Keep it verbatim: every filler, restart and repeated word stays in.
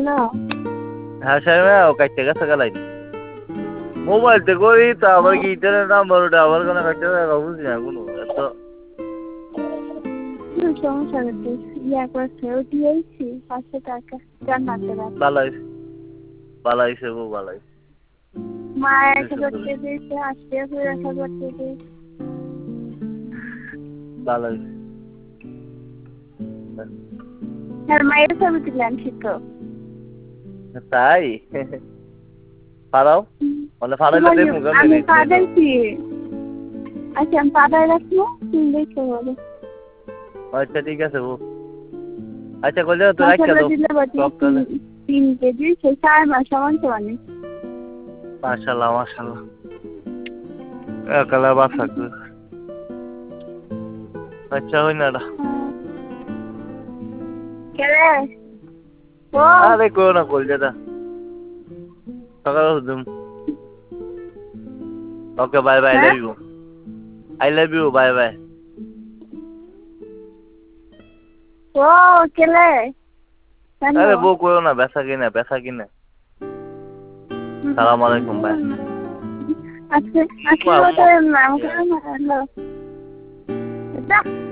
না হ্যাঁ সাহেব ও কাটতে গেছে গেলাই মোবাইল তে করি তা আবার কি ইন্টারনেট নাম্বার ওটা আবার কোনো কাটতে গেছে বুঝি না কোনো এত সমস্যা হচ্ছে ইয়া করছে ও দিয়েছি পাঁচশো টাকা জান্নাতে রাখা বালাই বালাই সে ও বালাই মা এক হাজার টাকা দিয়েছে আজকে এক হাজার টাকা দিয়েছে বালাই আর মায়ের ছবি তুললাম শিখো তাই পারাও মানে ফাড়াইলে দেখো কেমন আমি পাঠাইছি আচ্ছা আমি পাঠাই রাখবো তুমি দেখতে পারো আচ্ছা ঠিক আছে ও আচ্ছা কইলে তো রাখা দাও তিন কেজি সে চার মাস সমান সমান মাশাআল্লাহ মাশাআল্লাহ একলা বাসা আচ্ছা হই না কেরে ও আরে কো না কল যেটা সকাল দিম okay bye bye love you I love you bye bye ও কেলে আরে বউ কইও না বেসা কিনা বেসা কিনা সালাম আলাইকুম বাই আজকে আজকে তো নাম করে না